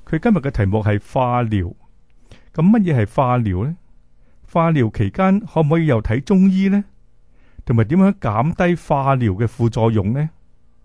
佢今日嘅題目係化療。咁乜嘢係化療呢？化療期間可唔可以又睇中醫呢？同埋點樣減低化療嘅副作用呢？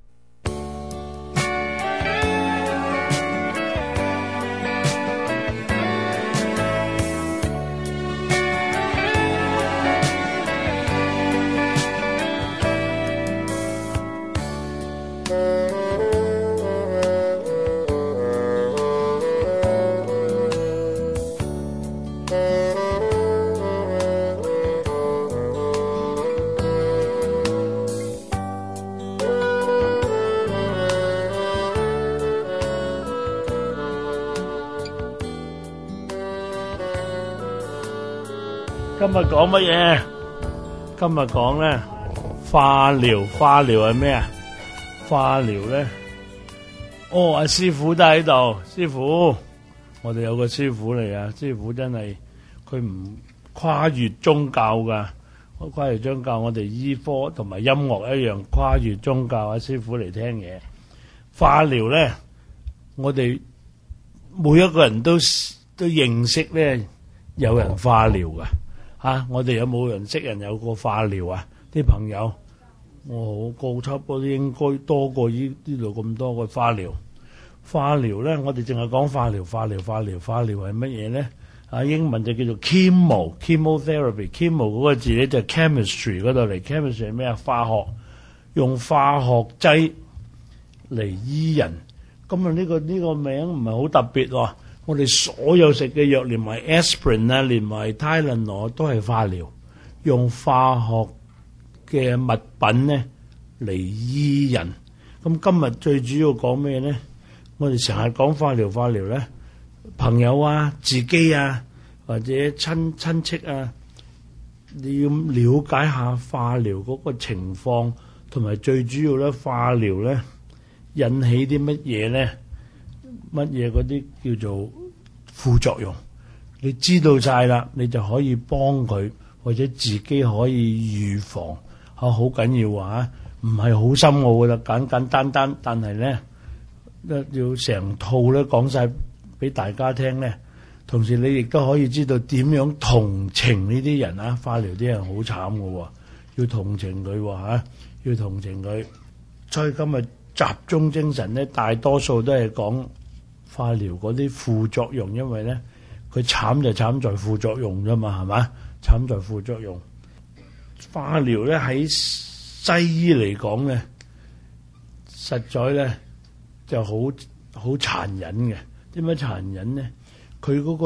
今日講乜嘢？今日講咧化療。化療係咩啊？化療咧，阿師傅都喺度。師傅，我哋有個師傅嚟啊！師傅真係佢唔跨越宗教噶，跨越宗教，我哋醫科同埋音樂一樣跨越宗教啊！師傅嚟聽嘢。化療咧，我哋每一個人都認識咧，有人化療噶。我哋有冇人識人有過化療啊？啲朋友，我好差唔多應該多過呢度咁多個化療。化療咧，我哋淨係講化療。化療係乜嘢咧？英文就叫做 chemotherapy。chemo 嗰個字咧就係 chemistry 嗰度嚟。chemistry 係咩啊？化學，用化學劑嚟醫人。咁啊，呢個名唔係好特別喎。我哋所有食嘅藥，連埋 aspirin 啊，連埋 Tylenol 都係化療，用化學嘅物品咧嚟醫人。咁今日最主要講咩咧？我哋成日講化療咧，朋友啊、自己啊，或者親戚啊，你要了解下化療嗰個情況，同埋最主要咧，化療咧引起啲乜嘢咧？乜嘢嗰啲叫做副作用？你知道晒啦，你就可以幫佢，或者自己可以預防。好緊要啊！唔係好深奧噶啦，簡單，但係咧要成套咧講晒俾大家聽咧。同時你亦都可以知道點樣同情呢啲人啊！化療啲人好慘噶，要同情佢要同情佢。所以今日集中精神咧，大多數都係講化療嗰啲副作用，因為咧佢慘就慘在副作用啫嘛，係嘛？慘在副作用。化療咧喺西醫嚟講咧，實在咧就好殘忍嘅。點解殘忍咧？佢嗰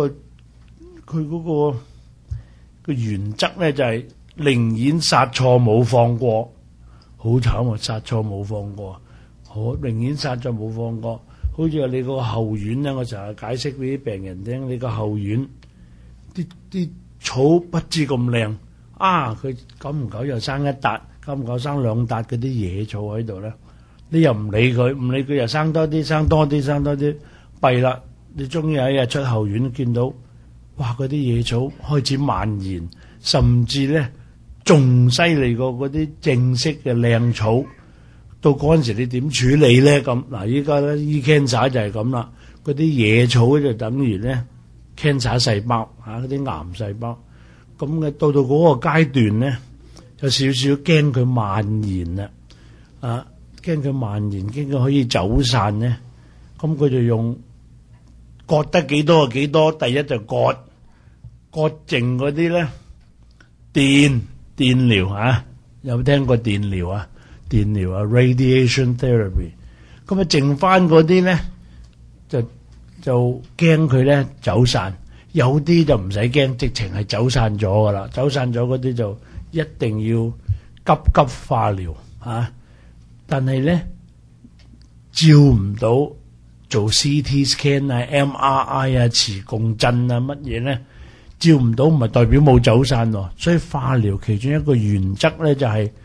個原則咧就係寧願殺錯冇放過，好慘啊！殺錯冇放過，寧願殺錯冇放過。好似話你個後院咧，我成日解釋俾啲病人聽，你個後院啲草不知咁靚啊！佢久唔久又生一笪，久唔久生兩笪嗰啲野草喺度咧，你又唔理佢又生多啲，弊啦！你終於有一日出後院見到，哇！嗰啲野草開始蔓延，甚至咧仲犀利過嗰啲正式嘅靚草。到嗰陣時你點處理咧？咁嗱，依家咧醫 cancer 就係咁啦。嗰啲野草就等於咧 cancer 細胞嗰啲癌細胞。咁嘅到嗰個階段咧，有少少驚佢蔓延啦，驚佢蔓延，驚佢可以走散咧。咁佢就用割得幾多就幾多，第一就割剩嗰啲咧電療有冇聽過電療啊？電療radiation therapy。咁剩翻嗰啲咧就驚佢咧走散，有啲就唔使驚，直情係走散咗噶啦。走散咗嗰啲就一定要急化療但係咧照唔到做 CT scan MRI 磁共振乜嘢咧，照唔到唔係代表冇走散喎。所以化療其中一個原則咧就係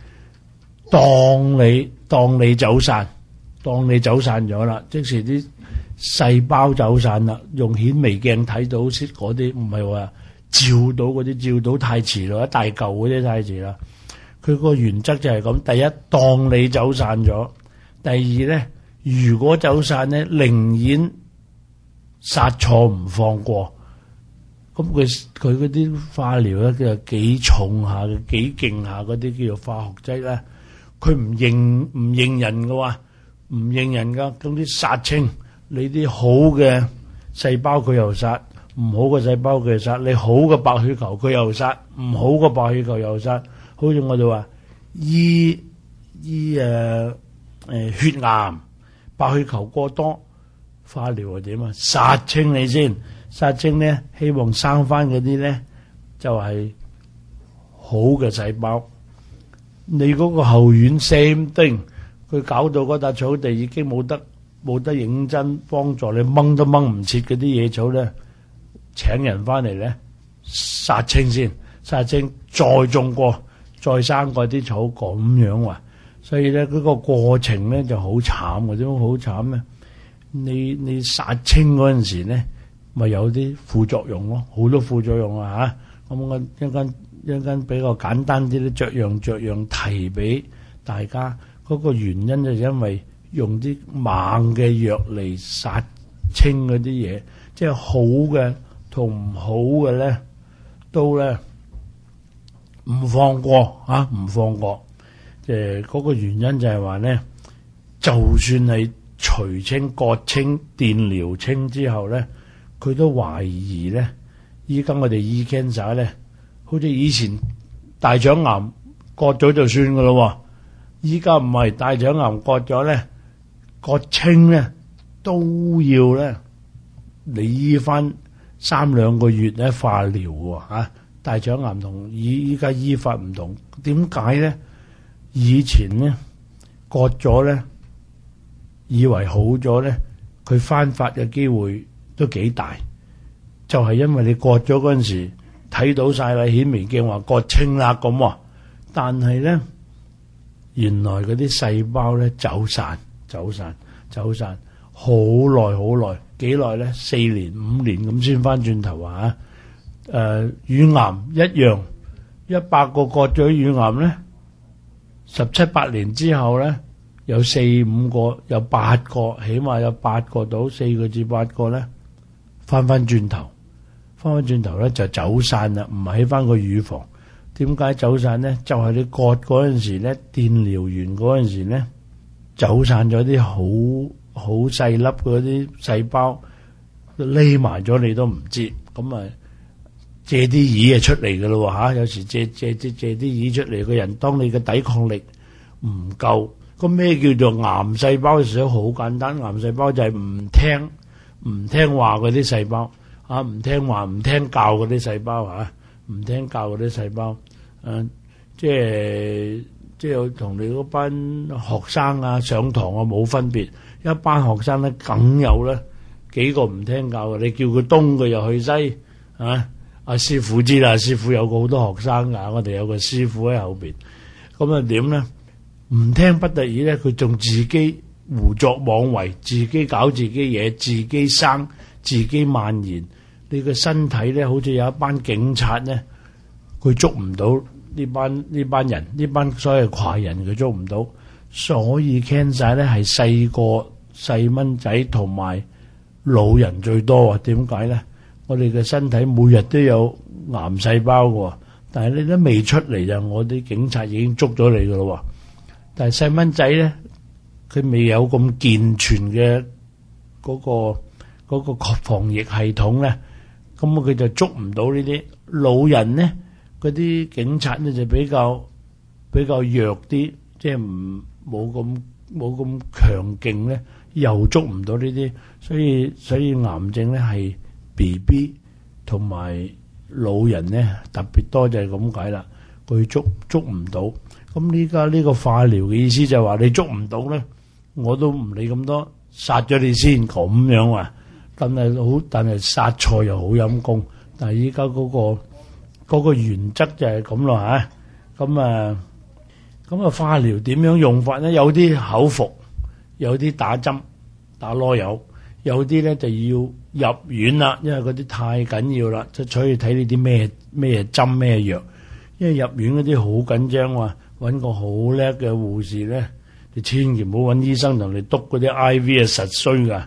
當你走散咗啦，即時啲細胞走散啦，用顯微鏡睇到嗰啲，唔係話照到嗰啲，照到太遲啦，一大嚿嗰啲太遲啦。佢個原則就係咁：第一，當你走散咗；第二咧，如果走散咧，寧願殺錯唔放過。咁佢嗰啲化療咧，叫幾重下嘅，幾勁下嗰啲叫做化學劑咧，佢唔認人嘅話，唔認人噶，咁啲殺清你啲好嘅細胞佢又殺，唔好嘅細胞佢又殺，你好嘅白血球佢又殺，唔好嘅白血球又殺。好似我哋話醫血癌，白血球過多，化療係點啊？殺清你先。殺精咧，希望生翻嗰啲咧就係好嘅細胞。你嗰個後院 same thing，佢搞到嗰笪草地已經冇得認真幫助你，掹都掹唔切嗰啲野草咧，請人翻嚟咧殺清先，殺清再種過，再生過啲草咁樣話。所以咧嗰個過程咧就好慘嘅，點解好慘咧？你殺清嗰陣時咧，咪有啲副作用咯，好多副作用啊嚇！咁我一陣間比較簡單啲咧，著樣提俾大家。嗰個原因就因為用啲猛嘅藥嚟殺清嗰啲嘢，即係好嘅同唔好嘅咧，都咧唔放過啊，唔放過。嗰個原因就係話咧，就算係除清、割清、電療清之後咧，佢都懷疑咧，依家我哋醫 cancer 咧，好似以前大腸癌割咗就算噶咯，依家唔係大腸癌割咗咧，割清咧都要咧，你醫翻3-2個月咧化療喎嚇。大腸癌同依家醫法唔同，點解咧？以前咧割咗咧，以為好咗咧，佢翻發嘅機會都幾大，就係因為你割咗嗰陣時睇到晒啦，顯微鏡話割清啦咁，但係咧原來嗰啲細胞咧走散，好耐，幾耐咧？4年5年咁先翻轉頭啊！乳癌一樣，100個割咗乳癌咧，17-18年之後咧有4-5個，有8個，起碼有8個到4個至8個咧。翻轉頭咧就走散啦，唔係喺翻個乳房。點解走散咧？就係你割嗰陣時咧，電療完嗰陣時咧，走散咗啲好細粒嗰啲細胞，匿埋咗你都唔知。咁啊，借啲耳啊出嚟噶咯嚇，有時借啲耳出嚟，個人當你嘅抵抗力唔夠。咁咩叫做癌細胞嘅時候？好簡單，癌細胞就係唔聽話嗰啲細胞啊，唔聽話唔聽教嗰啲細胞啊，唔聽教嗰啲細胞，即係同你嗰班學生啊上堂啊冇分別，一班學生咧梗有咧幾個唔聽教嘅，你叫佢東佢又去西啊。阿師傅知啦，師傅有個好多學生噶，我哋有個師傅喺後邊，咁啊點咧？唔聽不得已咧，佢仲自己胡作妄為，自己搞自己嘢，自己生，自己蔓延。你個身體咧，好似有一班警察咧，佢捉唔到呢班人，呢班所謂壞人，佢捉唔到。所以 cancer 咧係細蚊仔同埋老人最多啊？點解咧？我哋嘅身體每日都有癌細胞嘅，但係你都未出嚟就我啲警察已經捉咗你嘅咯。但係細蚊仔咧，佢未有咁健全嘅嗰個防疫系統咧，咁佢就捉唔到呢啲。老人咧，嗰啲警察咧就比較弱啲，即係冇咁強勁咧，又捉唔到呢啲。所以癌症咧係 BB 同埋老人咧特別多，就係咁解啦。佢捉唔到。咁呢家呢個化療嘅意思就係話你捉唔到咧，我都唔理咁多，殺咗你先咁樣啊！但係殺錯又好陰功。但係依家嗰個原則就係咁咯嚇。咁啊化療點樣用法咧？有啲口服，有啲打針打囉柚，有啲咧就要入院啦，因為嗰啲太緊要啦，即係所以睇你啲咩針咩藥。因為入院嗰啲好緊張喎。揾個好叻嘅護士咧，你千祈唔好揾醫生同你篤嗰啲 IV 啊，實衰噶。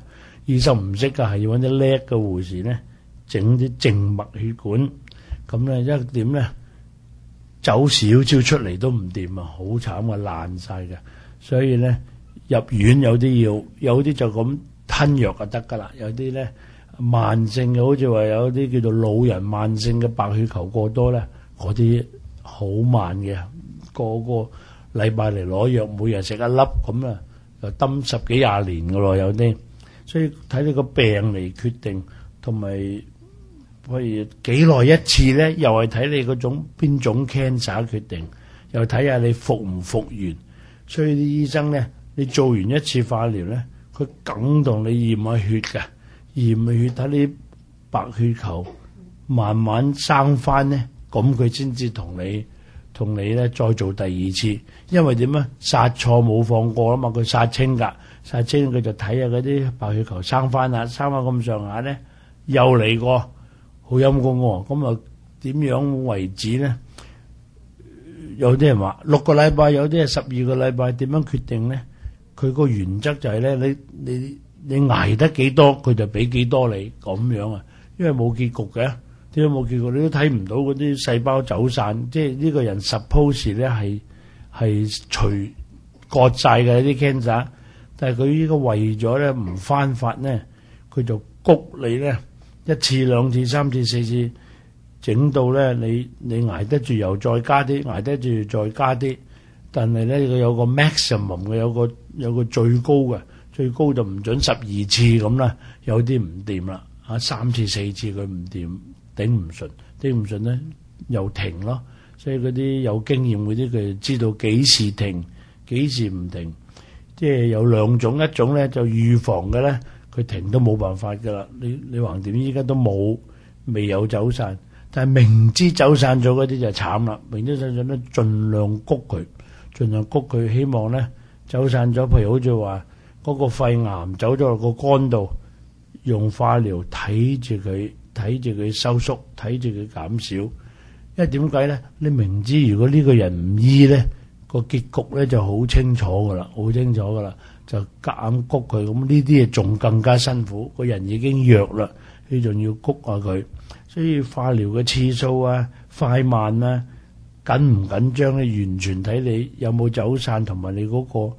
醫生唔識㗎，係要揾啲叻嘅護士咧，整啲靜脈血管。咁咧一點咧走少少出嚟都唔掂啊，好慘啊，爛晒嘅。所以咧入院有啲要，有啲就咁吞藥就得㗎啦。有啲咧慢性嘅，好似話有啲叫做老人慢性嘅白血球過多咧，嗰啲好慢嘅，個個禮拜嚟攞藥，每日食一粒咁啊，就抌10幾20年㗎咯，有啲。所以睇你個病嚟決定，同埋譬如幾耐一次咧，又係睇你嗰種邊種 cancer 決定，又睇下你復唔復原。所以啲醫生咧，你做完一次化療咧，佢梗同你驗下血嘅，驗下血睇你白血球慢慢生翻咧，咁佢先至同你咧再做第二次。因為點啊？殺錯冇放過啊嘛，佢殺清㗎。殺清佢就睇下嗰啲白血球生翻啦，生翻咁上下咧，又嚟過，好陰功喎。咁啊點樣為止咧？有啲人話6個禮拜，有啲係12個禮拜，點樣決定咧？佢個原則就係咧，你捱得幾多，佢就俾幾多你咁樣啊。因為冇結局嘅，點解冇結局？你都睇唔到嗰啲細胞走散，即係呢個人 suppose 咧係除割曬嘅啲 cancer。但係佢呢個為咗咧唔翻發咧，佢就谷你咧1次、2次、3次、4次，整到咧你捱得住又再加啲，捱得住再加啲。但係咧佢有個 maximum 嘅，有個最高嘅，最高就唔準12次咁啦。有啲唔掂啦，3次4次佢唔掂，頂唔順咧又停咯。所以嗰啲有經驗嗰啲佢知道幾時停，幾時唔停。即係有兩種，一種咧就預防嘅咧，佢停都冇辦法噶啦。你橫掂依家都未有走散，但係明知走散咗嗰啲就慘啦。明知走散咧，盡量谷佢，希望咧走散咗。譬如好似話嗰個肺癌走咗落個肝度，用化療睇住佢收縮，睇住佢減少。因為點解咧？你明知如果呢個人唔醫咧，個結局咧就好清楚噶啦，就夾硬谷佢，咁呢啲嘢仲更加辛苦。個人已經弱啦，你仲要谷下佢，所以化療嘅次數啊、快慢啊、緊唔緊張咧，完全睇你有冇走散，同埋你嗰個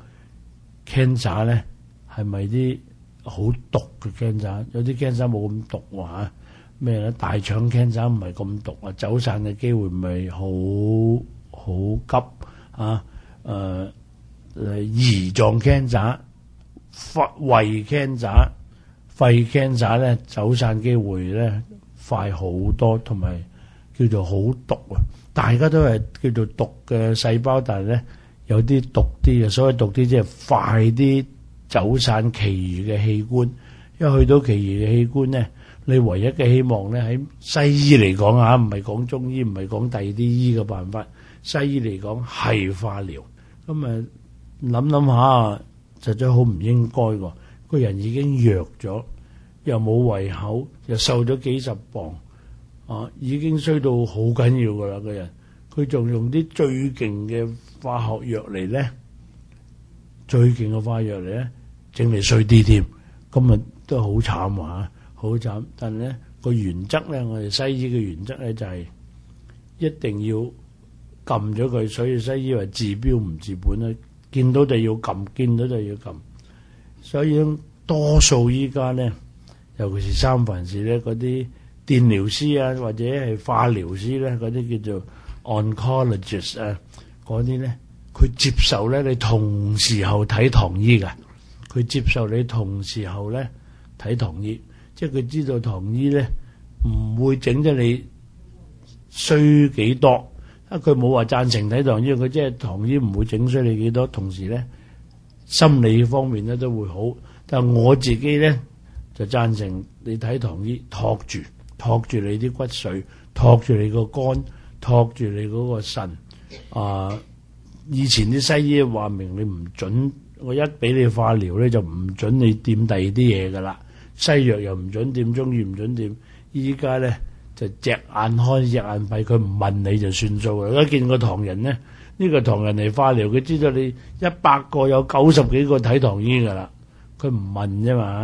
cancer 咧係咪啲好毒嘅 cancer？有啲 cancer 冇咁毒喎，咩咧？大腸 cancer 唔係咁毒啊，走散嘅機會唔係好急。胰臟 cancer、胃 cancer、肺 cancer 咧，走散機會咧快好多，同埋叫做好毒啊！大家都係叫做毒嘅細胞，但係咧有啲毒啲嘅，所謂毒啲即係快啲走散其餘嘅器官。因為去到其餘嘅器官咧，你唯一嘅希望咧喺西醫嚟講唔係講中醫，唔係講第二啲醫嘅辦法。西醫嚟講係化療。咁啊諗下，實在好唔應該喎。個人已經弱咗，又冇胃口，又瘦咗幾十磅，已經衰到好緊要噶啦。個人佢仲用啲最勁嘅化學藥嚟咧，整嚟衰啲添。咁啊都好慘啊，好慘。但係咧個原則咧，我哋西醫嘅原則咧就係一定要撳咗佢，所以西醫話治標唔治本啦，見到就要撳，所以多數依家咧，尤其是三藩市咧，嗰啲電療師啊，或者係化療師咧，嗰啲叫做 oncologist 啊，嗰啲咧，佢接受咧你同時候睇唐醫㗎，佢接受你同時候咧睇唐醫，即係佢知道唐醫咧唔會整咗你衰幾多。佢冇話贊成睇唐醫，佢即係唐醫唔會整衰你幾多，同時咧心理方面咧都會好。但係我自己咧就贊成你睇唐醫，托住你啲骨髓，托住你個肝，托住你嗰個腎。以前啲西醫話明你唔準，我一俾你化療咧就唔準你掂第二啲嘢噶啦，西藥又唔準掂，中醫唔準掂。依家咧就隻眼開隻眼閉，佢唔問你就算數啦。一見個唐人咧，呢個唐人嚟化療，佢知道你100個有90幾個睇唐醫噶啦，佢唔問啫嘛。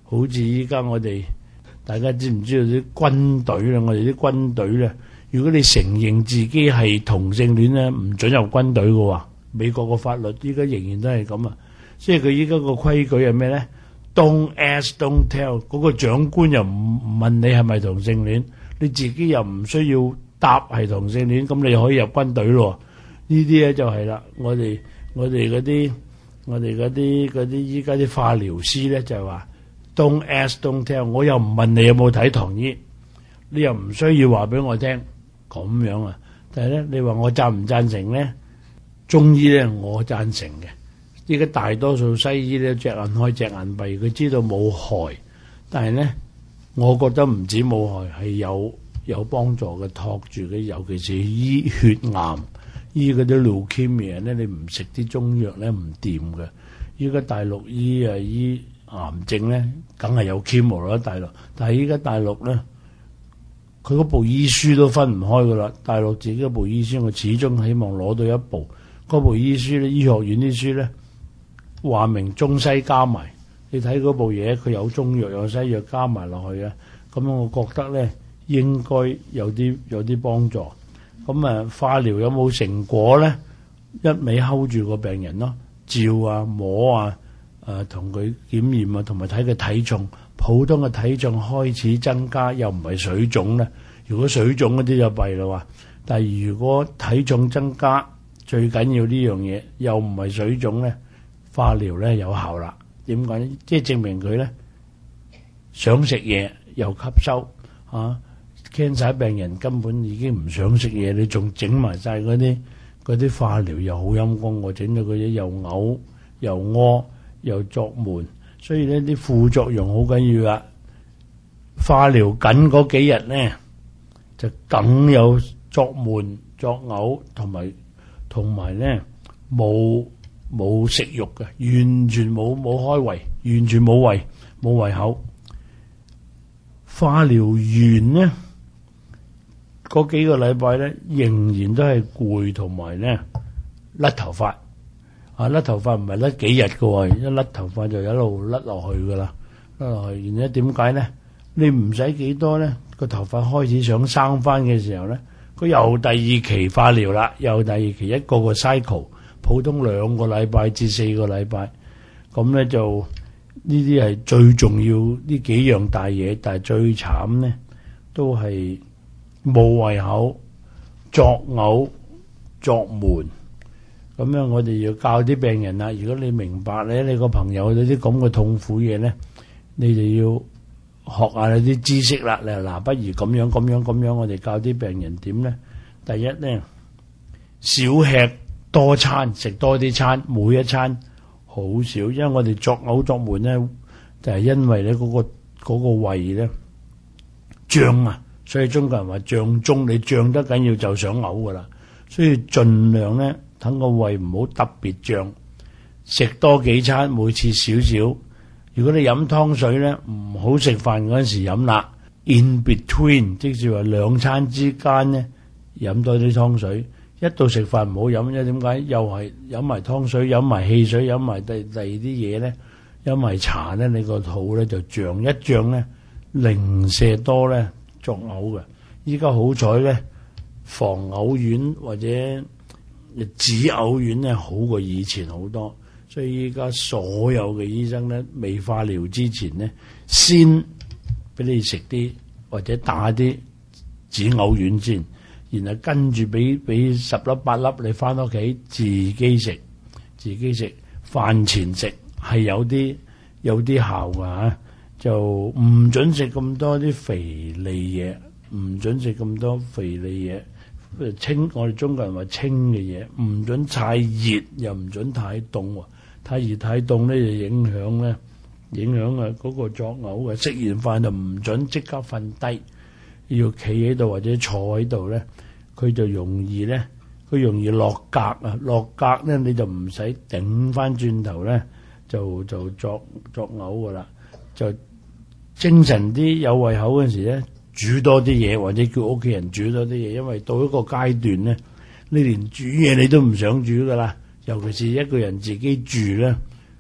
好似依家我哋大家知唔知道啲軍隊咧？我哋啲軍隊咧，如果你承認自己係同性戀咧，唔准入軍隊嘅喎。美國個法律依家仍然都係咁啊，即係佢依家個規矩係咩咧？Don't ask, don't tell。嗰個長官又唔問你係咪同性戀，你自己又唔需要答係同性戀，咁你可以入軍隊咯。呢啲咧就係啦，我哋嗰啲依家啲化療師咧就係話 Don't ask, don't tell。我又唔問你有冇睇唐醫，你又唔需要話俾我聽咁樣啊。但係咧，你話我贊唔贊成咧？中醫咧，我贊成嘅。依家大多數西醫咧，隻眼開隻眼閉，佢知道冇害，但係咧，我覺得唔止冇害，係有幫助嘅，托住嘅，尤其是醫血癌、醫嗰啲 leukemia 咧，你唔食啲中藥咧唔掂嘅。依家大陸醫癌症咧，梗係有 chemo 啦，大陸。但係依家大陸咧，佢嗰部醫書都分唔開噶啦。大陸自己嗰部醫書，我始終希望攞到一部。嗰部醫書咧，醫學院啲書咧，話明中西加埋。你睇嗰部嘢，佢有中藥有西藥加埋落去啊。咁我覺得咧，應該有啲幫助。咁化療有冇成果咧？一味 hold 住個病人咯，照啊摸啊，同佢檢驗啊，同埋睇佢體重。普通嘅體重開始增加，又唔係水腫咧。如果水腫嗰啲就弊啦喎。但係如果體重增加，最緊要呢樣嘢又唔係水腫咧，化療咧有效啦。點解咧？即係證明佢咧想食嘢又吸收啊。cancer 病人根本已經唔想食嘢，你仲整埋晒嗰啲化療又好陰功，我整到佢又嘔又屙又作悶，所以呢啲副作用好緊要啊。化療緊嗰幾日咧就梗有作悶作嘔，同埋咧冇食慾嘅，完全冇開胃，完全冇胃口。化療完咧嗰幾個禮拜咧，仍然都係攰，同埋咧甩頭髮。甩頭髮唔係甩幾日嘅喎，一甩頭髮就一路甩落去噶啦，甩落去。然之後點解咧？你唔使幾多咧，個頭髮開始想生翻嘅時候咧，佢又第二期化療啦，又第二期一個 cycle， 普通2個禮拜至4個禮拜。咁咧就呢啲係最重要呢幾樣大嘢，但係最慘咧都係冇胃口、作嘔、作悶。咁樣我哋要教啲病人啦。如果你明白咧，你個朋友有啲咁嘅痛苦嘢咧，你就要學下你啲知識啦。你話嗱，不如咁樣，我哋教啲病人點咧？第一咧，少吃多餐，食多啲餐，每一餐好少，因為我哋作嘔作悶咧，就係因為咧嗰個胃咧脹啊，所以中國人話脹中，你脹得緊要就想嘔噶啦，所以盡量咧等個胃唔好特別脹，食多幾餐，每次少少。如果你飲湯水咧，唔好食飯嗰陣時飲啦。In between， 即係話2餐之間咧，飲多啲湯水。一到食飯唔好飲，因為點解？又係飲埋湯水、飲埋汽水、飲埋第二啲嘢咧，飲埋茶咧，你個肚咧就脹，一脹咧零舍多咧作嘔嘅。依家好彩咧，防嘔丸或者止嘔丸咧好過以前好多，所以依家所有嘅醫生咧，未化療之前咧，先俾你食啲或者打啲止嘔丸先。然後跟住俾10粒8粒，你翻屋企自己食，飯前食係有啲效㗎嚇，就唔準食咁多啲肥膩嘢，唔準食咁多肥膩嘢，清我哋中國人話清嘅嘢，唔準太熱又唔準太凍喎，太熱太凍咧就影響啊嗰個作嘔嘅，食完飯就唔準即刻瞓低。要企喺度或者坐喺度咧，佢就容易落格啊！落格咧你就唔使頂翻轉頭咧，就作嘔噶啦，就精神啲，有胃口嗰陣時咧，煮多啲嘢或者叫屋企人煮多啲嘢，因為到一個階段咧，你連煮嘢你都唔想煮噶啦，尤其是一個人自己住咧，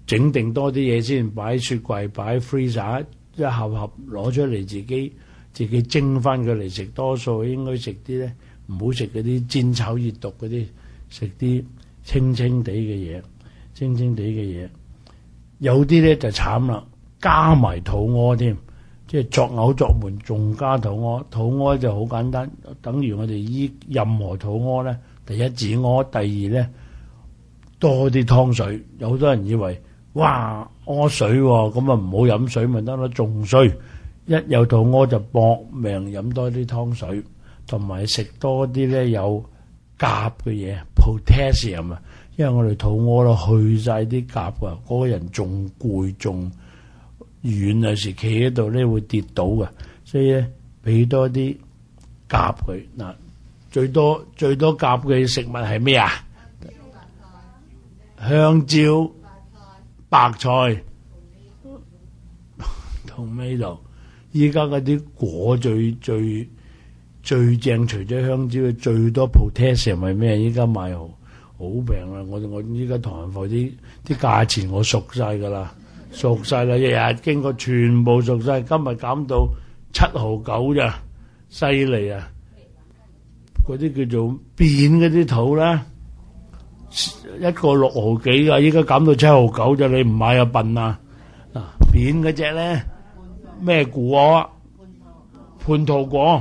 整定多啲嘢先，擺雪櫃，擺 freezer， 一盒盒攞出嚟自己蒸翻佢嚟食。多數應該食啲咧，唔好食嗰啲煎炒熱毒嗰啲，食啲清清地嘅嘢，有啲咧就慘啦，加埋肚屙添，即係作嘔作悶，仲加肚屙。肚屙就好簡單，等於我哋醫任何肚屙咧，第一止屙，第二咧多啲湯水。有好多人以為哇屙水喎，咁啊唔好飲水咪得咯，仲衰。一有肚屙就搏命飲多啲湯水，同埋食多啲咧有鉀嘅嘢 ，potassium 啊，因為我哋肚屙咯，去晒啲鉀啊，嗰個人仲攰仲軟，有時企喺度咧會跌倒嘅，所以咧俾多啲鉀佢嗱。最多鉀嘅食物係咩啊？香蕉、白菜、tomato。依家嗰啲果最正，除咗香蕉，最多 potassium 係咩？依家賣好平啦！我依家唐人埠啲價錢我熟晒噶啦，日日經過全部熟晒。今日減到7.9咋，犀利啊！嗰啲叫做扁嗰啲桃啦，一個6毫幾噶，依家減到7.9咋，你唔買啊笨啊！嗱，扁嗰隻咧。咩果啊？蟠桃果。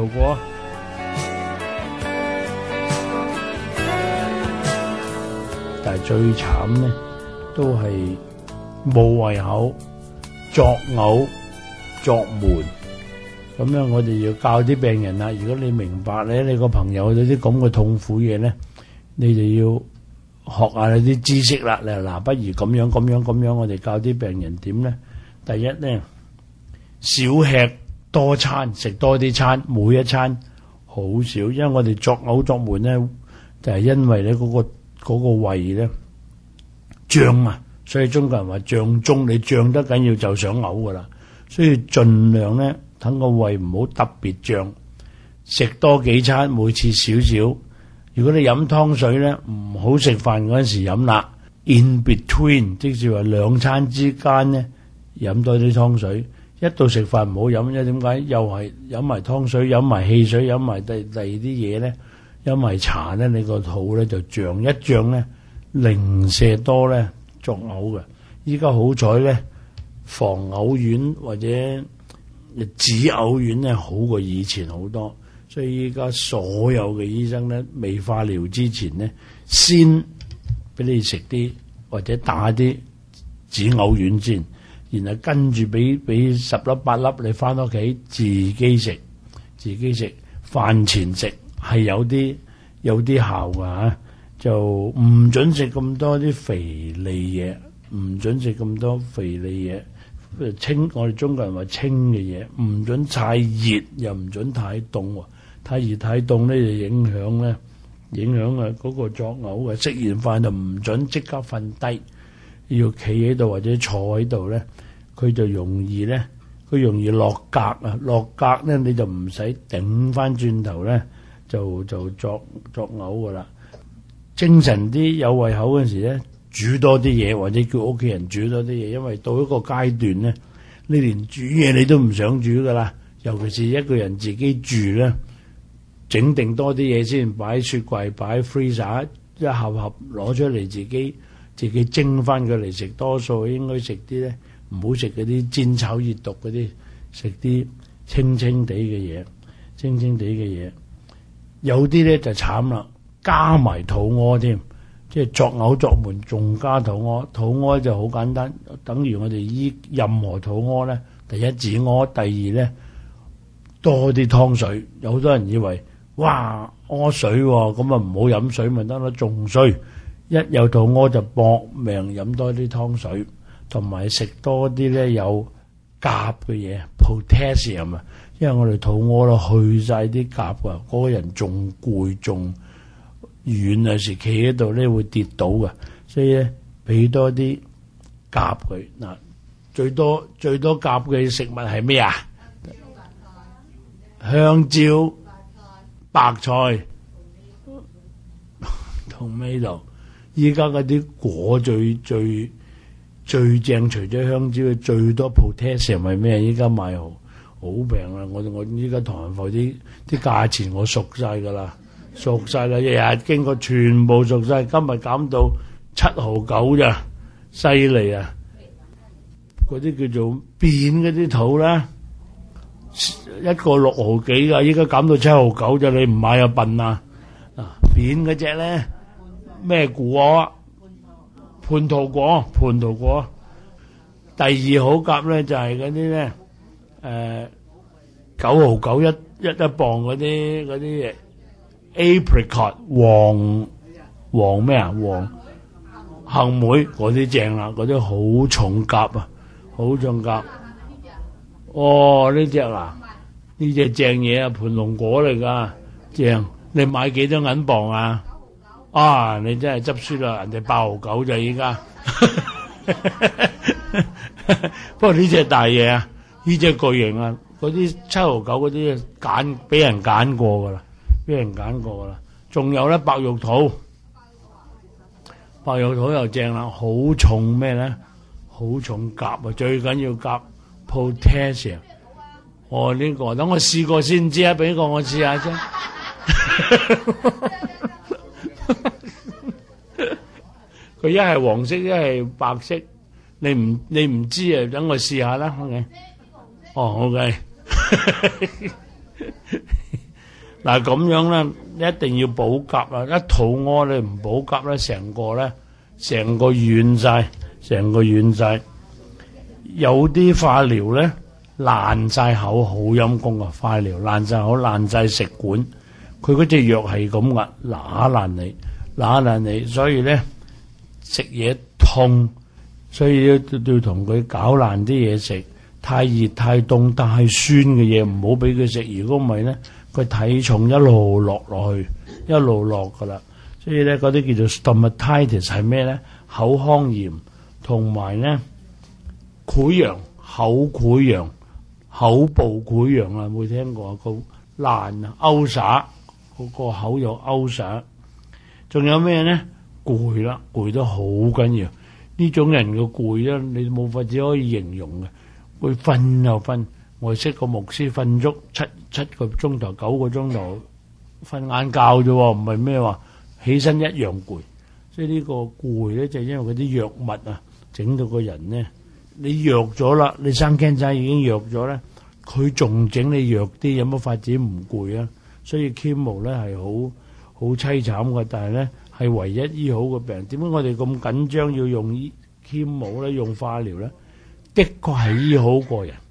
但係最慘咧，都係冇胃口、作嘔、作悶。咁樣我哋要教啲病人啦。如果你明白咧，你個朋友有啲咁嘅痛苦嘢咧，你就要學下你啲知識啦。嗱，不如咁樣，我哋教啲病人點咧？第一咧。少吃多餐，食多啲餐，每一餐好少，因為我哋作嘔作悶咧，就係因為咧嗰個胃咧脹啊，所以中國人話脹中，你脹得緊要就想嘔噶啦，所以盡量咧等個胃唔好特別脹，食多幾餐，每次少少。如果你飲湯水咧，唔好食飯嗰陣時飲啦 ，in between， 即係話2餐之間咧飲多啲湯水。一到食飯唔好飲，因為點解？又係飲埋湯水、飲埋汽水、飲埋第二啲嘢咧，飲埋茶咧，你個肚咧就脹，一脹咧零舍多咧作嘔嘅。依家好彩咧，防嘔丸或者止嘔丸咧好過以前好多，所以依家所有嘅醫生咧未化療之前咧，先俾你食啲或者打啲止嘔丸先。然後跟住俾10粒8粒你翻屋企自己食，飯前食係有啲效噶嚇，就唔準食咁多啲肥膩嘢，清我哋中國人話清嘅嘢，唔準太熱又唔準太凍，太熱太凍咧就影響啊嗰個作嘔嘅。食完飯就唔準即刻瞓低。要企喺度或者坐喺度咧，佢容易落格啊！落格咧你就唔使頂翻轉頭咧，就作嘔噶啦。精神啲有胃口嗰陣時咧，煮多啲嘢或者叫屋企人煮多啲嘢，因為到一個階段咧，你連煮嘢你都唔想煮噶啦。尤其是一個人自己住咧，整定多啲嘢先，擺雪櫃，擺 freezer， 一盒盒攞出嚟自己蒸翻佢嚟食。多數應該食啲咧，唔好食嗰啲煎炒熱毒嗰啲，食啲清清地嘅嘢。有啲咧就慘啦，加埋肚屙添，即係作嘔作悶，仲加肚屙。肚屙就好簡單，等於我哋醫任何肚屙咧，第一止屙，第二咧多啲湯水。有好多人以為哇屙水喎，咁啊唔好飲水咪得咯，仲衰。一有肚屙就搏命飲多啲湯水，同埋食多啲咧有鉀嘅嘢 ，potassium 啊，因為我哋肚屙咯，去晒啲鉀啊，嗰個人仲攰仲軟，有時企喺度咧會跌倒嘅，所以咧俾多啲鉀佢嗱。最多鉀嘅食物係咩啊？香蕉、白菜、tomato。依家嗰啲果最最正，除咗香蕉，最多 potassium 係咩？依家買好平啦！我依家唐人埠啲價錢我熟晒㗎啦，熟晒啦，日日經過全部熟晒。今日減到7.9咋，犀利啊！嗰啲叫做扁嗰啲桃啦，一個6毫幾㗎，依家減到7.9咋，你唔買就笨啊！扁嗰隻咧咩果？蟠桃果，第二好夾咧就係嗰啲咧9.9一磅嗰啲 apricot 黃咩啊？黃杏梅嗰啲正啦，嗰啲好重夾啊，好重夾。哦，呢隻啊，呢隻正嘢啊，盤龍果嚟噶，正。你買幾多銀磅啊？啊！你真係執輸啦，人哋8.9就依家。不過呢隻大嘢啊，呢隻巨型啊，嗰啲7.9嗰啲俾人揀過噶啦，仲有咧白玉桃又正啦，好重咩咧？好重鉀啊，最緊要鉀 potassium。哦，呢個等我試過先知啊，俾個我試下啫。佢一係黃色，一係白色，你唔知啊？等我試下啦。OK， 哦 OK， 嗱咁樣咧，一定要補鉀啦。一肚屙你唔補鉀咧，成個軟晒。有啲化療咧爛晒口，好陰功啊！化療爛晒口，爛晒食管，佢嗰隻藥係咁噶，揦爛你，所以咧。食嘢痛，所以要同佢搞爛啲嘢食，太熱太凍太酸嘅嘢唔好俾佢食。如果唔係咧，佢體重一路落去，一路落噶啦。所以咧嗰啲叫做 stomatitis 係咩咧？口腔炎同埋咧潰瘍、口潰瘍、口部潰瘍啊！冇聽過個爛啊，勾撒個口有勾撒，仲有咩咧？攰啦，攰得好緊要。呢種人嘅攰咧，你冇法子可以形容嘅。佢瞓又瞓，我識個牧師瞓足七個鐘頭、9個鐘頭瞓晏覺啫，唔係咩話起身一樣攰。所以呢個攰咧就係因為嗰啲藥物啊，整到個人咧，你弱咗啦，你生 cancer 已經弱咗咧，佢仲整你弱啲，有乜法子唔攰啊？所以 chemo 咧係好凄慘嘅，但係咧。係唯一醫好嘅病。點解我哋咁緊張要用chemo咧？用化療咧？的確係醫好過人，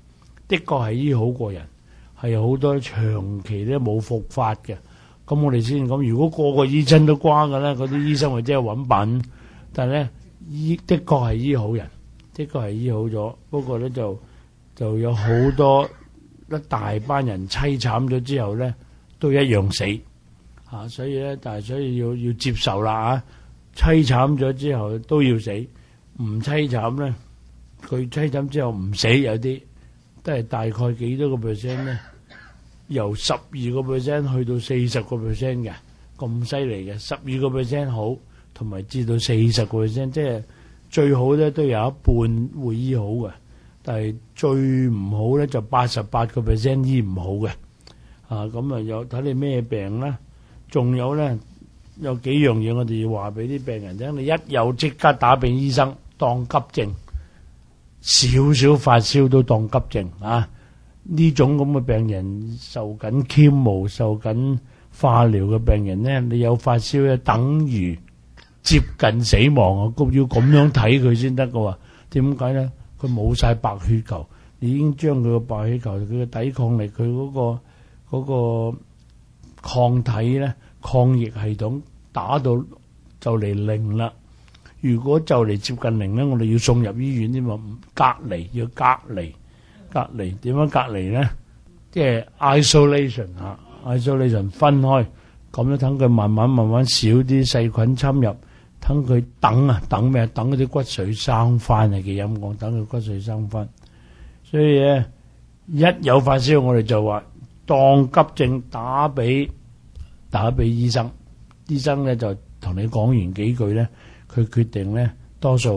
係好多長期咧冇復發嘅。咁我哋先講，如果個個醫生都瓜嘅咧，嗰啲醫生咪真係揾笨。但係咧的確係醫好人，的確係醫好咗。不過咧就有好多一大班人凄慘咗之後咧，都一樣死。所以咧，所以要接受啦嚇，凄慘咗之後都要死，唔凄慘咧，佢凄慘之後唔死有啲，都係大概幾多個 percent 咧？由12%去到40%嘅，咁犀利嘅，12% 好，同埋至到40%，即係最好咧都有一半會醫好嘅，但係最唔好咧就88% 醫唔好嘅，咁啊有睇你咩病啦。仲有咧，有幾樣嘢我哋要話俾啲病人聽，你一有即刻打俾醫生，當急症，少少發燒都當急症啊！呢種咁嘅病人受緊 chemo、受緊化療嘅病人咧，你有發燒咧，等於接近死亡啊！要咁樣睇佢先得㗎喎。點解咧？佢冇晒白血球，你已經將佢個白血球、佢嘅抵抗力、佢嗰個抗體咧、抗疫系統打到就嚟0啦。如果就嚟接近0咧，我哋要送入醫院添嘛，隔離要隔離。點樣隔離咧？即係 isolation 分開，咁樣等佢慢慢少啲細菌侵入，等佢等咩？等嗰啲骨髓生翻嚟嘅陰功，等佢骨髓生翻。所以咧，一有發燒我哋就話當急症打俾醫生，醫生咧就同你講完幾句咧，佢決定咧多數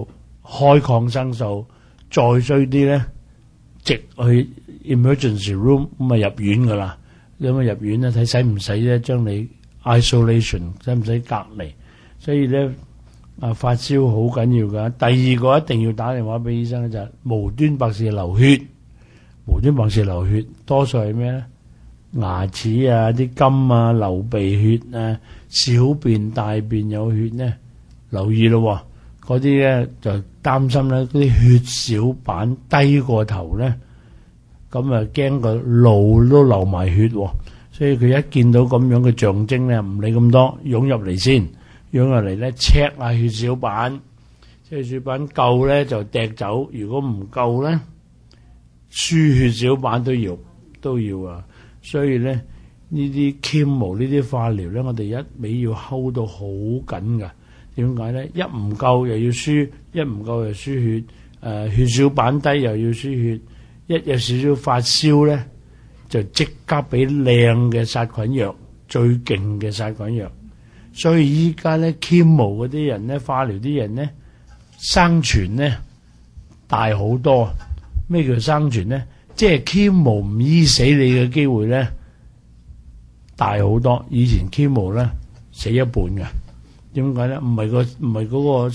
開抗生素，再衰啲咧，直去 emergency room 咁啊入院噶啦。咁啊入院咧睇使唔使咧將你 isolation， 使唔使隔離？所以咧發燒好緊要噶。第二個一定要打電話俾醫生咧，就係無端白事流血。無端白事流血，多數係咩咧？牙齒啊、啲筋啊、流鼻血啊、小便大便有血咧，留意咯。嗰啲咧就擔心咧，嗰啲血小板低過頭咧，咁啊驚個腦都流埋血，所以佢一見到咁樣嘅象徵咧，唔理咁多，湧入嚟先，湧入嚟咧 check 下血小板，血小板夠咧就掟走，如果唔夠咧，輸血小板都要啊。所以咧呢啲 chemo 呢啲化療咧，我哋一味要 hold 到好緊噶。點解咧？一唔夠又要輸，一唔夠又輸血，血小板低又要輸血，一有少少發燒咧，就即刻俾靚嘅殺菌藥，最勁嘅殺菌藥。所以依家咧 chemo 嗰啲人咧，化療啲人咧，生存咧大好多。咩叫生存咧？即係 chemo 唔醫死你嘅機會咧大好多。以前 chemo 咧死一半嘅。點解咧？唔係嗰個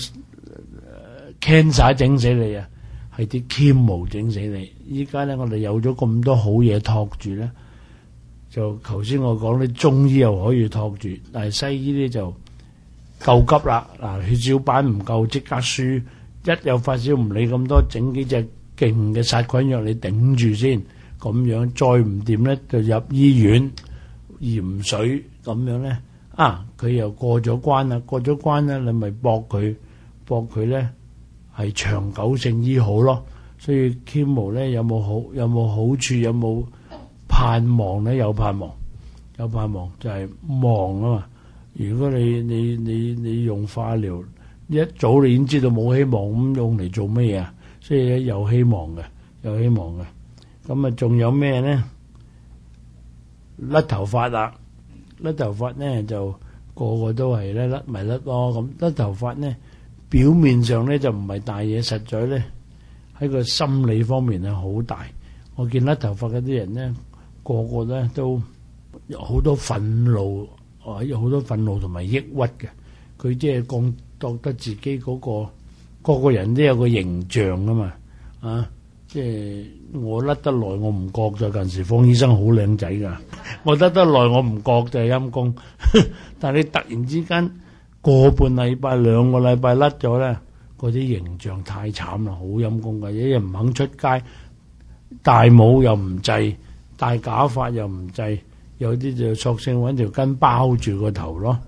cancer 整死你啊，係啲 chemo 整死你。依家咧，我哋有咗咁多好嘢托住咧，就頭先我講啲中醫又可以托住，但係西醫咧就夠急啦。嗱，血小板唔夠即刻輸，一有發燒唔理咁多，整幾隻勁嘅殺菌藥你頂住先，咁樣再唔掂咧就入醫院鹽水咁樣咧。佢又過咗關啦，你咪搏佢咧係長久性醫好咯。所以 chemo 咧有冇好處，有冇盼望咧？有盼望就係望啊嘛。如果你用化療，一早你已經知道冇希望，咁用嚟做咩啊？所以咧有希望嘅。咁啊仲有咩咧？甩頭髮啦。甩頭髮咧就個個都係咧甩咪甩咯。咁甩頭髮咧表面上咧就唔係大嘢，實在咧喺個心理方面係好大。我見甩頭髮嗰啲人咧個個咧都有好多憤怒，有好多憤怒同埋抑鬱嘅。佢即係覺得自己個個人都有個形象噶嘛。即係我甩得耐，我唔覺就近時方醫生好靚仔噶。我甩得耐，我唔覺就係陰公。但係你突然之間個半禮拜、2個禮拜甩咗咧，嗰啲形象太慘啦，好陰公噶。一日唔肯出街，戴帽又唔制，戴假髮又唔制，有啲就索性揾條巾包住個頭咯。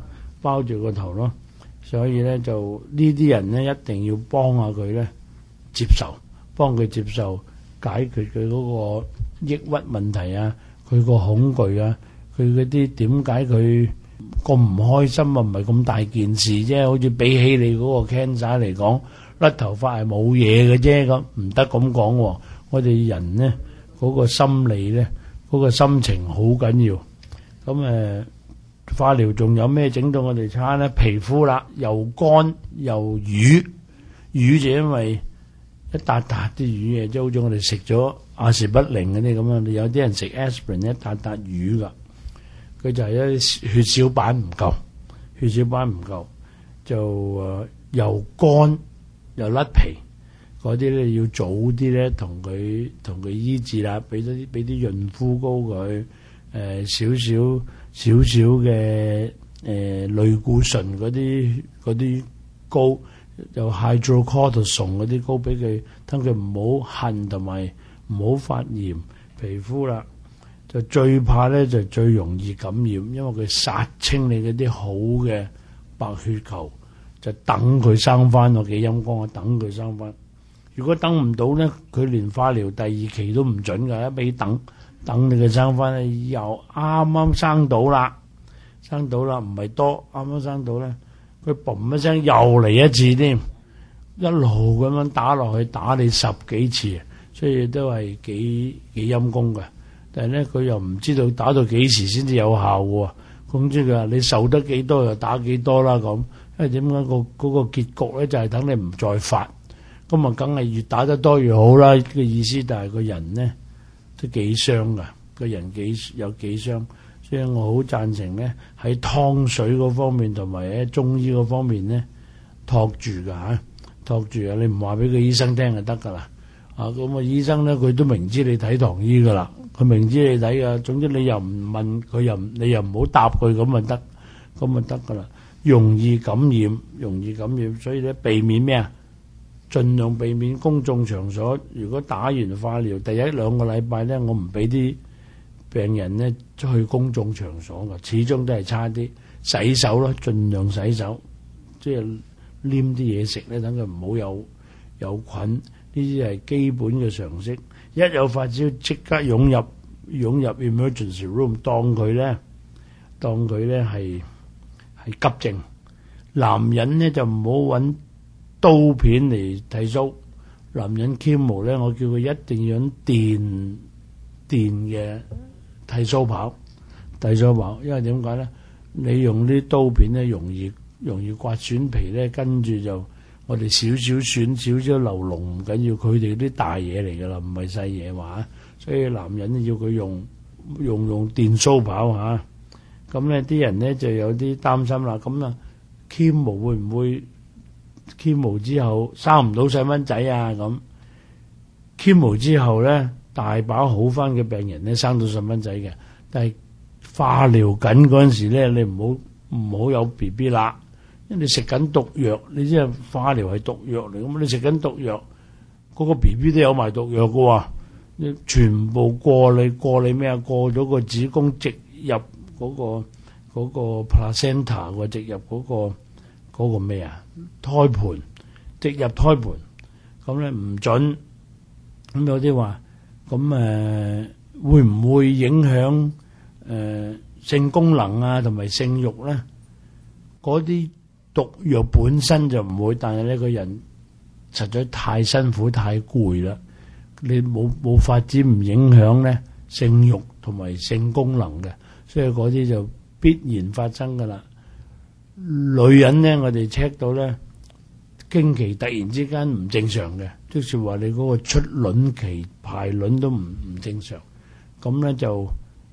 所以咧就呢啲人咧一定要幫下佢咧接受。幫佢接受，解決佢嗰個抑鬱問題啊，佢個恐懼啊，佢嗰啲點解佢咁唔開心啊？唔係咁大件事啫，好似比起你嗰個 cancer 嚟講，甩頭髮係冇嘢嘅啫，咁唔得咁講。我哋人咧嗰個心理咧，嗰個心情好緊要。咁化療仲有咩整到我哋差咧？皮膚啦，又乾又瘀，瘀就因為一笪笪啲瘀嘅，即係好似我哋食咗阿士匹靈嗰啲咁樣，有啲人食 aspirin 一笪笪瘀噶，佢就係一啲血小板唔夠，就又乾又甩皮，嗰啲咧要早啲咧同佢醫治啦，俾啲潤膚膏佢，少少嘅類固醇嗰啲膏。有 hydrocortisone 嗰啲膏俾佢，等佢唔好痕同埋唔好發炎皮膚啦。就最怕咧就最容易感染，因為佢殺清你嗰啲好嘅白血球，就等佢生翻。我幾陰功啊，等佢生翻。如果等唔到咧，佢連化療第2期都唔準噶，一俾等你佢生翻咧，又啱啱生到啦，唔係多，啱啱生到咧。佢嘣一聲又嚟一次添，一路咁樣打落去，打你10幾次，所以都係幾陰功嘅。但係咧，佢又唔知道打到幾時先至有效喎。咁即係話你受得幾多就打幾多啦咁。因為點解嗰個結局咧就係等你唔再發， 咁啊梗係越打得多越好啦嘅意思，但係個人呢都幾傷噶，個人有幾傷，所以我好贊成咧喺湯水嗰方面同埋喺中醫嗰方面咧托住噶嚇，托住啊！你唔話俾個醫生聽就得噶啦，咁啊醫生咧佢都明知你睇唐醫噶啦，佢明知你睇噶，總之你又唔問佢你又唔好答佢咁咪得，咁咪得噶啦。容易感染，所以咧避免咩啊？盡量避免公眾場所。如果打完化療第1-2個禮拜咧，我唔俾啲病人咧去公眾場所噶，始終都係差啲。洗手咯，盡量洗手，即係黏啲嘢食咧，等佢唔好有菌。呢啲係基本嘅常識。一有發燒即刻湧入 emergency room， 當佢咧係急症。男人咧就唔好揾刀片嚟剃鬚，男人 chemo 咧，我叫佢一定要用電嘅剃鬚刨，因為點解咧？你用啲刀片咧，容易刮損皮咧，跟住就我哋少少損少少流膿唔緊要，佢哋啲大嘢嚟噶啦，唔係細嘢話，所以男人要佢用電鬚刨嚇。咁咧啲人咧就有啲擔心啦，咁啊 chemo 會唔會 chemo 之後生唔到細蚊仔啊？咁 chemo 之後咧大把好翻嘅病人咧生到細蚊仔嘅，但係化療緊嗰陣時咧，你唔好有 BB 啦，因為你食緊毒藥，你知啊化療係毒藥嚟，咁你食緊毒藥，嗰個 BB 都有埋毒藥嘅喎，你全部過你咩啊？過咗個子宮直入嗰個 placenta 直入嗰個咩啊？胎盤直入胎盤，咁咧唔準。咁有啲話咁會唔會影響性功能啊同埋性慾咧？嗰啲毒藥本身就唔會，但係呢個人實在太辛苦太攰啦，你冇法子唔影響咧性慾同埋性功能嘅，所以嗰啲就必然發生噶啦。女人咧，我哋 check 到咧經期突然之間唔正常嘅，即是話你嗰個出卵期排卵都唔正常，咁咧就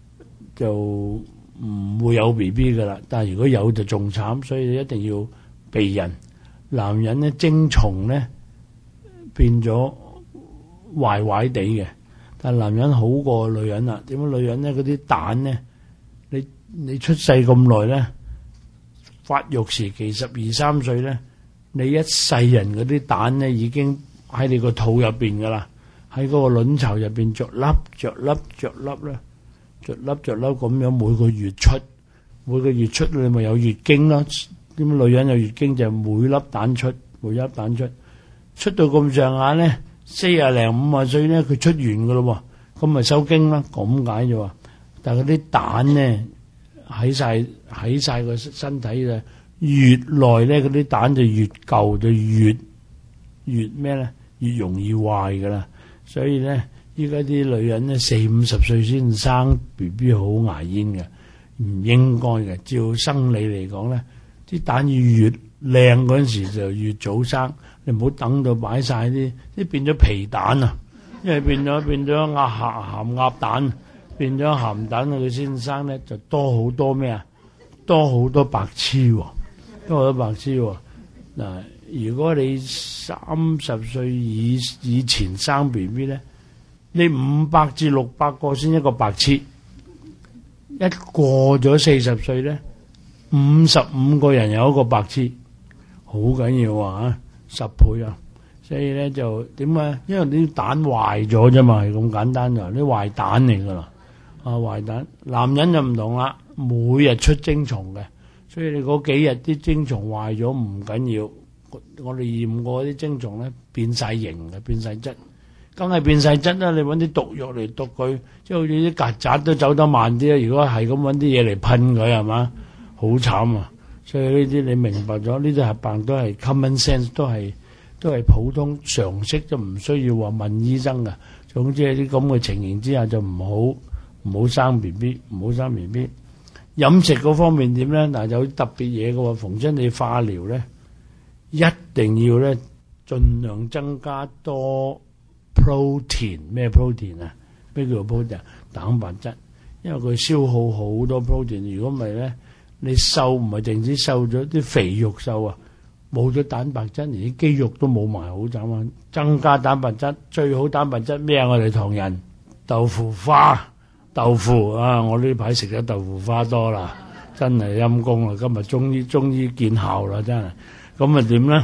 唔會有 BB 噶啦。但係如果有就仲慘，所以一定要避孕。男人咧精蟲咧變咗壞地嘅，但係男人好過女人啦。點解女人咧嗰啲蛋咧？你出世咁耐咧，發育時期12-13歲咧，你一世人嗰啲蛋咧已經喺你個肚入邊噶啦，喺嗰個卵巢入邊着粒咧，着粒咁樣每個月出你咪有月經咯。點解女人有月經就係每粒蛋出到咁上下咧，40零50歲咧佢出完噶咯喎，咁咪收經啦，咁解啫喎。但係嗰啲蛋咧喺晒個身體嘅，越耐咧嗰啲蛋就越舊，就越咩咧，越容易壞噶啦。所以咧依家啲女人咧40-50歲先生 BB 好牙煙嘅，唔應該嘅。照生理嚟講咧，啲蛋越靚嗰陣時就越早生，你唔好等到擺晒啲變咗皮蛋啊，因為變咗鹹鴨蛋。變咗鹹蛋佢先生咧就多好多咩啊？多好多白痴喎，嗱，如果你30歲以前生 BB 咧，你500至600個先一個白痴，一過咗40歲咧，55個人有一個白痴，好緊要啊！10倍啊！所以咧就點解？因為啲蛋壞咗啫嘛，係咁簡單㗎，啲壞蛋嚟㗎啦。壞蛋，男人就唔同啦，每日出精蟲嘅，所以你嗰幾日啲精蟲壞咗唔緊要，我哋驗過啲精蟲咧變晒形嘅，變晒質，梗係變晒質啦。你揾啲毒藥嚟毒佢，即係好似啲曱甴都走得慢啲啦。如果係咁揾啲嘢嚟噴佢係嘛，好慘啊！所以呢啲你明白咗，呢啲合辦都係 common sense， 都係普通常識，就唔需要話問醫生嘅。總之喺啲咁嘅情形之下就唔好生 BB， 唔好生 BB。飲食嗰方面點咧？嗱，有特別嘢嘅喎，逢親你化療咧，一定要咧盡量增加多 protein。咩 protein 啊？咩叫做 protein？蛋白質，因為佢消耗好多 protein。如果唔係咧，你瘦唔係淨止瘦咗啲肥肉瘦啊，冇咗蛋白質，連啲肌肉都冇埋，好慘啊！增加蛋白質，最好蛋白質咩啊？我哋唐人豆腐花、豆腐啊！我呢排食咗豆腐花多啦，真係陰公啦！今日終於見效啦，真係。咁啊點咧？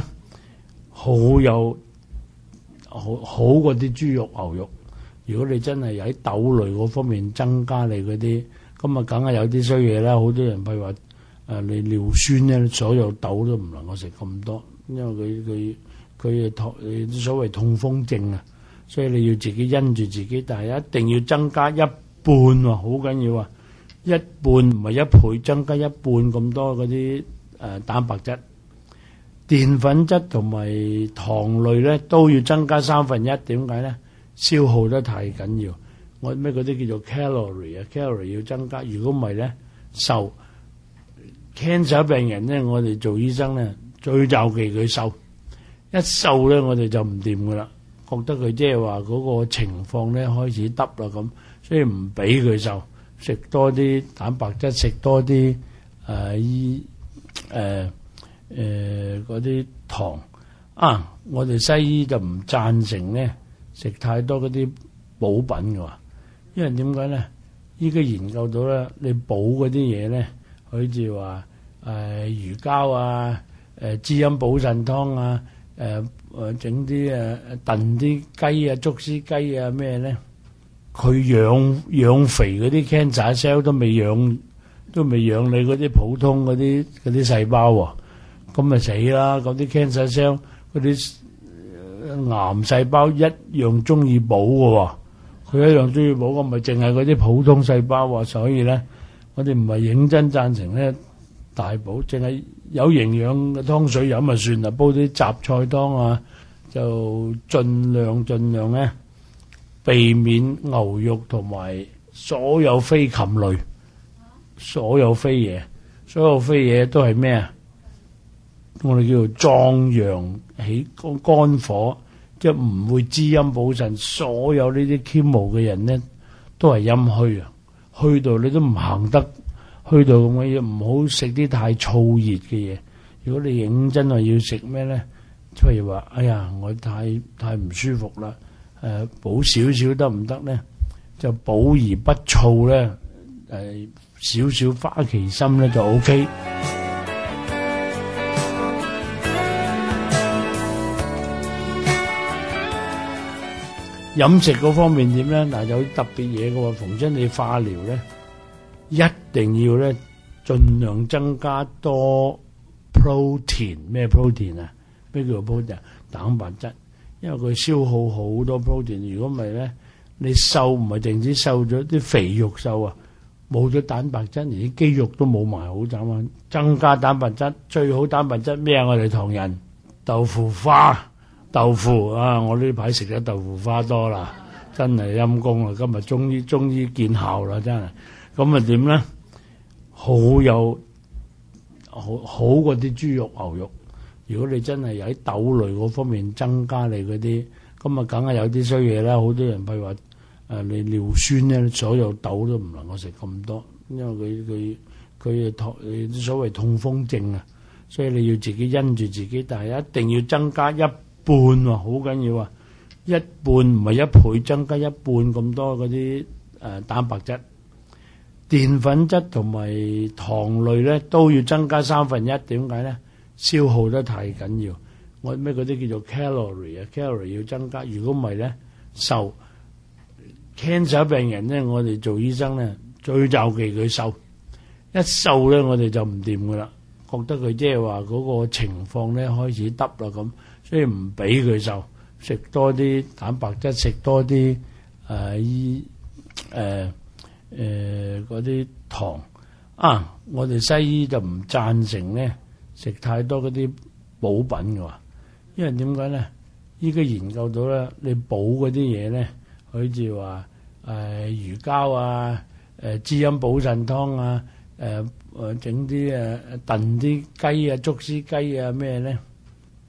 好過啲豬肉、牛肉。如果你真係喺豆類嗰方面增加你嗰啲，咁啊梗係有啲衰嘢啦。好多人譬如話你尿酸咧，所有豆都唔能夠食咁多，因為佢所謂痛風症啊，所以你要自己因住自己，但係一定要增加一半喎，好緊要啊！一半唔係一倍，增加一半咁多嗰啲蛋白質、澱粉質同埋糖類咧都要增加1/3。點解咧？消耗得太緊要，我咩嗰啲叫做 calorie 啊 ，calorie 要增加。如果唔係咧，瘦 cancer 病人咧，我哋做醫生咧最就忌佢瘦，一瘦咧我哋就唔掂噶啦，覺得佢即係話嗰個情況咧開始耷啦咁，所以唔俾佢瘦，食多啲蛋白質，食多啲嗰啲糖啊！我哋西醫就唔贊成咧食太多嗰啲補品嘅喎，因為點解咧？依家研究到咧，你補嗰啲嘢咧，好似話魚膠啊、滋陰補腎湯啊、整啲燉啲雞啊、竹絲雞啊咩咧，佢養肥嗰啲 cancer cell 都未養你嗰啲普通嗰啲細胞喎，咁咪死啦！嗰啲 cancer cell 嗰啲癌細胞一樣中意補嘅喎，佢一樣中意補，咁咪淨係嗰啲普通細胞喎。所以咧，我哋唔係認真贊成咧大補，淨係有營養嘅湯水飲就算啦。煲啲雜菜湯啊，就盡量咧避免牛肉同埋所有飛禽類，所有飛嘢都係咩啊？我哋叫做壯陽起肝火，即係唔會滋陰補腎。所有呢啲 chemo 嘅人咧，都係陰虛啊，虛到你都唔行得，虛到咁嘅嘢。唔好食啲太燥熱嘅嘢。如果你認真係要食咩咧，譬如話，哎呀，我太唔舒服啦，補少少得唔得咧？就補而不燥咧，少少花旗參咧就 OK。飲食嗰方面點咧？嗱，有特別嘢嘅喎，逢親你化療咧，一定要咧盡量增加多 protein。咩 protein 啊？咩叫做 protein？蛋白質，因為佢消耗好多 protein。如果唔係咧，你瘦唔係淨止瘦咗啲肥肉瘦啊，冇咗蛋白質，連啲肌肉都冇埋，好慘啊！增加蛋白質，最好蛋白質咩啊？我哋唐人豆腐花。豆腐啊！我呢排食咗豆腐花多啦，真係陰公啦！今日終於見效啦，真係。咁啊點咧？好過啲豬肉、牛肉。如果你真係喺豆類嗰方面增加你嗰啲，咁啊梗係有啲衰嘢啦。好多人譬如話你尿酸咧，所有豆都唔能夠食咁多，因為佢所謂痛風症啊，所以你要自己因住自己，但係一定要增加一半喎，好緊要啊！一半唔係一倍，增加一半咁多嗰啲蛋白質、澱粉質同埋糖類咧都要增加1/3。點解咧？消耗得太緊要，我咩嗰啲叫做 calorie 啊 ，calorie 要增加。如果唔係咧，瘦 cancer 病人咧，我哋做醫生咧最就忌佢瘦，一瘦咧我哋就唔掂噶啦，覺得佢即係話嗰個情況咧開始耷啦咁。所以唔俾佢瘦，食多啲蛋白質，食多啲嗰啲糖啊！我哋西醫就唔贊成咧食太多嗰啲補品嘅喎，因為點解咧？依家研究到咧，你補嗰啲嘢咧，好似話魚膠啊、滋陰補腎湯啊、整啲燉啲雞啊、竹絲雞啊咩咧？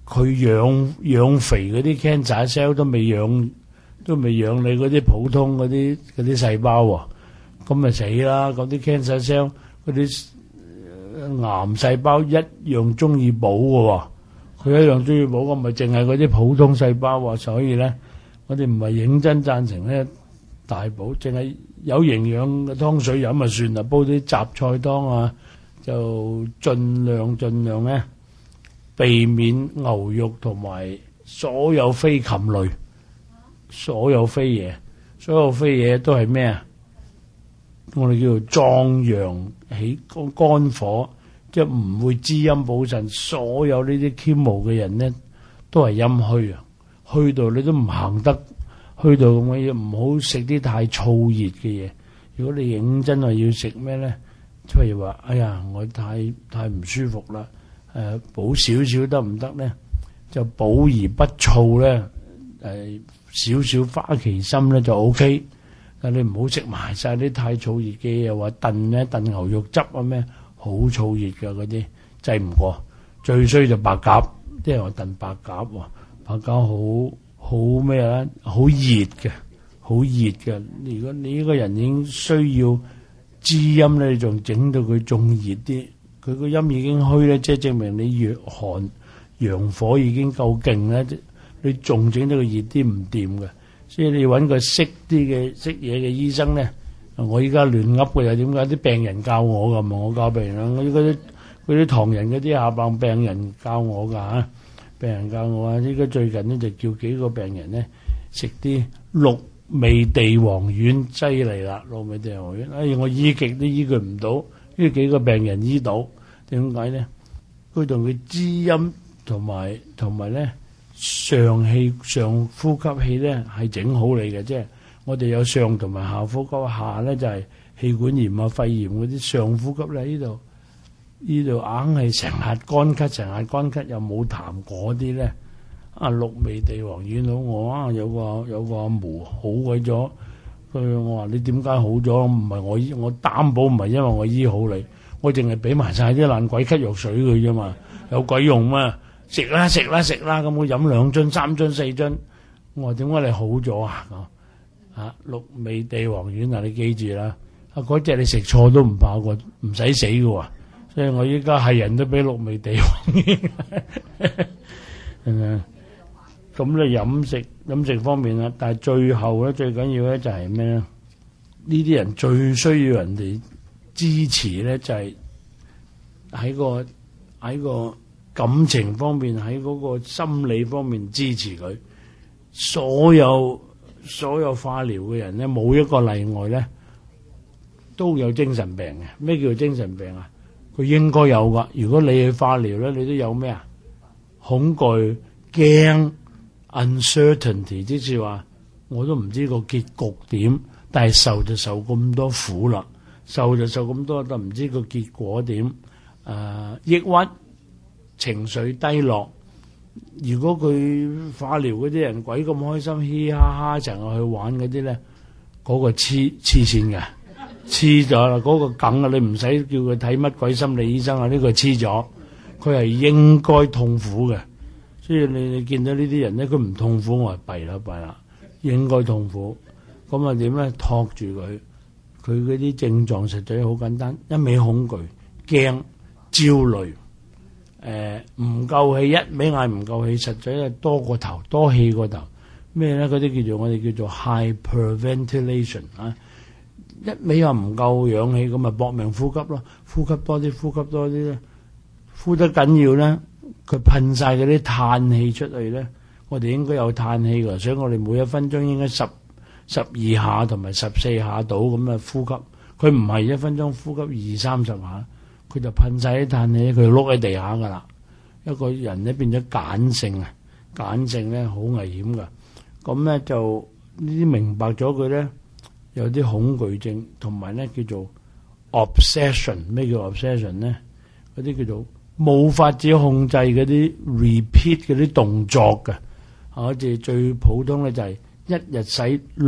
佢養肥嗰啲 cancer cell 都未養你嗰啲普通嗰啲細胞喎，咁咪死啦！嗰啲 cancer cell 嗰啲癌細胞一樣中意補嘅喎，佢一樣中意補，咁咪淨係嗰啲普通細胞喎。所以咧，我哋唔係認真贊成咧大補，淨係有營養嘅湯水飲就算啦，煲啲雜菜湯啊，就盡量咧避免牛肉同埋所有飛禽類。所有飛嘢都係咩啊？我哋叫做壯陽起肝火，即係唔會滋陰補腎。所有呢啲 chemo 嘅人咧，都係陰虛啊，虛到你都唔行得，虛到咁嘅嘢。唔好食啲太燥熱嘅嘢。如果你認真係要食咩咧，譬如話，哎呀，我太唔舒服啦，補少少得唔得咧？就補而不燥咧，少少花旗參咧就 OK， 但你唔好食埋晒啲太燥熱嘅嘢，又話燉牛肉汁啊咩，好燥熱嘅嗰啲制唔過。最衰就白鴿，啲人話燉白鴿喎，白鴿好咩咧？好熱嘅。如果你呢個人已經需要滋陰咧，你仲整到佢仲熱啲，佢個陰已經虛咧，即係證明你陽火已經夠勁咧。你仲整到佢熱啲唔掂嘅，所以你要揾個識嘢嘅醫生咧。我依家亂噏嘅又點解？啲病人教我噶，唔係我教病人。我嗰啲唐人嗰啲下棒病人教我噶嚇，病人教我啊。依家最近咧就叫幾個病人咧食啲鹿味地黃丸劑嚟啦，鹿味地黃丸。我醫極都醫佢唔到，呢幾個病人醫到，點解咧？佢同佢滋陰同埋咧。上呼吸氣咧係整好你嘅，即係我哋有上同埋下呼吸，下咧就係氣管炎啊、肺炎嗰啲，上呼吸咧呢度硬係成日乾咳又冇痰嗰啲咧。鹿味地黃丸好，我有個阿嫲好鬼咗，我話你點解好咗？唔係我醫，我擔保唔係因為我醫好你，我淨係俾埋晒啲爛鬼咳藥水佢啫嘛，有鬼用咩？食啦，咁我飲2樽、3樽、4樽，我話點解你好咗啊？鹿味地黃丸啊，你記住啦，嗰隻你食錯都唔怕過，唔使死嘅喎。所以我依家係人都俾鹿味地黃丸。咁咧飲食方面啦，但係最後咧最緊要咧就係咩咧？呢啲人最需要人哋支持咧，就係喺個感情方面，喺嗰個心理方面支持佢。所有化療嘅人咧，冇一個例外咧，都有精神病嘅。咩叫精神病啊？佢應該有噶。如果你去化療咧，你都有咩啊？恐懼、驚、uncertainty， 即是話我都唔知個結局點，但係受就受咁多苦啦，受就受咁多，但唔知個結果點。抑鬱。情緒低落，如果佢化療嗰啲人鬼咁開心，嘻嘻哈哈成日去玩嗰啲咧，嗰個黐線嘅，黐咗啦，嗰個梗啊！你唔使叫佢睇乜鬼心理醫生啊，呢個黐咗，佢係應該痛苦嘅。所以你見到呢啲人咧，佢唔痛苦，我係弊啦，應該痛苦。咁啊點咧？托住佢，佢嗰啲症狀實在好簡單，一味恐懼、驚、焦慮。唔夠氣，一味嗌唔夠氣，實在係多氣過頭。咩咧？嗰啲我哋叫做 hyperventilation 啊！一味話唔夠氧氣，咁咪搏命呼吸咯，呼吸多啲咧，呼得緊要咧，佢噴晒嗰啲嘆氣出去咧。我哋應該有嘆氣㗎，所以我哋每1分鐘應該12下同埋14下到咁嘅呼吸。佢唔係1分鐘呼吸20-30下。佢就噴晒啲嘆氣，佢就碌喺地下噶啦。一個人咧變咗鹼性啊，鹼性咧好危險噶。咁咧就呢啲明白咗佢咧，有啲恐懼症，同埋咧叫做 obsession。咩叫 obsession 咧？嗰啲叫做冇法子控制嗰啲 repeat 嗰啲動作嘅。好似最普通咧就係一日洗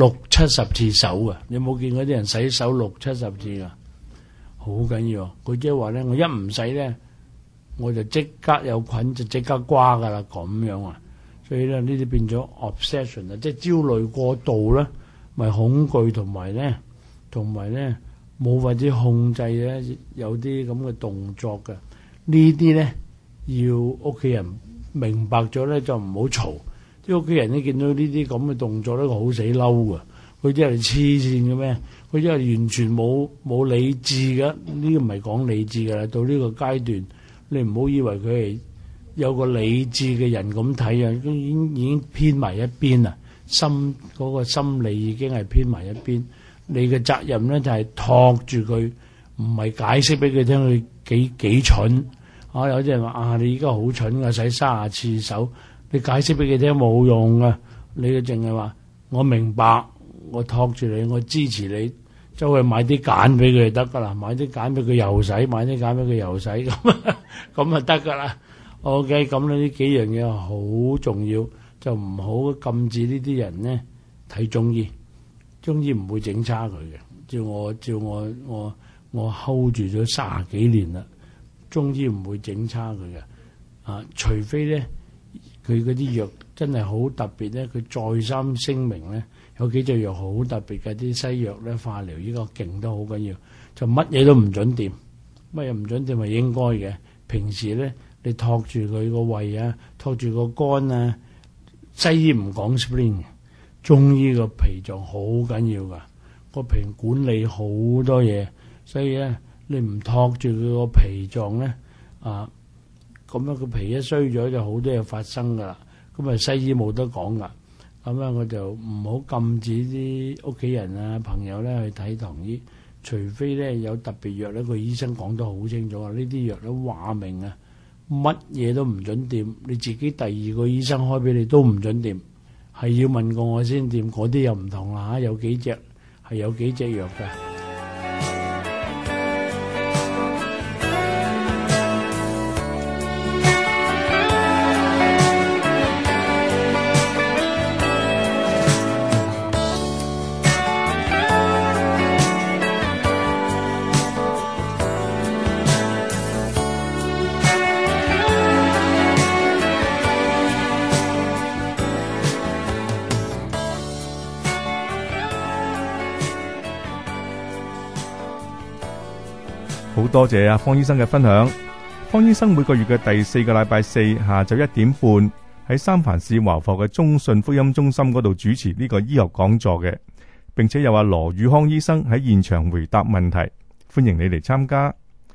60-70次手啊！你有冇見嗰啲人洗手60-70次啊？好緊要，佢即係話咧，我一唔洗咧， 我就即刻有菌就即刻瓜噶啦，咁樣啊。所以咧呢啲變咗 obsession 啊，即係焦慮過度啦，咪恐懼同埋咧冇或者控制咧，有啲咁嘅動作嘅。呢啲咧要屋企人明白咗咧，就唔好嘈。啲屋企人咧見到呢啲咁嘅動作咧，佢好死嬲噶。佢真係黐線嘅咩？佢真係完全冇理智嘅。呢個唔係講理智㗎啦。到呢個階段，你唔好以為佢係有個理智嘅人咁睇啊，已經偏埋一邊啦。嗰個心理已經係偏埋一邊。你嘅責任咧就係托住佢，唔係解釋俾佢聽佢幾蠢。啊，有啲人話啊，你而家好蠢㗎，洗30次手。你解釋俾佢聽冇用啊！你嘅淨係話我明白，我托住你，我支持你，周去買啲鹼俾佢就得噶啦，買啲鹼俾佢又洗，買啲鹼俾佢又洗，咁啊得噶啦。OK， 咁呢幾樣嘢好重要，就唔好禁止呢啲人咧睇中醫。中醫唔會整差佢嘅，照我 hold 住咗30幾年啦，中醫唔會整差佢嘅。啊，除非咧佢嗰啲藥真係好特別咧，佢再三聲明咧，有幾隻藥好特別嘅，啲西藥咧化療呢個勁得好緊要，就乜嘢都唔準掂，乜嘢唔準掂係應該嘅。平時咧你托住佢個胃啊，托住個肝啊，西醫唔講 spleen 嘅，中醫個脾臟好緊要噶，個脾管理好多嘢，所以咧你唔托住佢個脾臟咧啊，咁樣個脾一衰咗就好多嘢發生噶啦。咁啊西醫冇得講噶，咁樣我就唔好禁止啲屋企人啊朋友咧去睇唐醫，除非咧有特別藥咧，個醫生講得好清楚啊，呢啲藥咧話明啊，乜嘢都唔準掂，你自己第二個醫生開俾你都唔準掂，係要問過我先掂。嗰啲又唔同啦嚇，有幾隻藥㗎。 好多謝方醫生嘅分享。方醫生每個月嘅第4個禮拜四下晝1點半喺三藩市華埠嘅中信福音中心嗰度主持呢個醫學講座嘅，並且有羅宇康醫生喺現場回答問題，歡迎你嚟參加。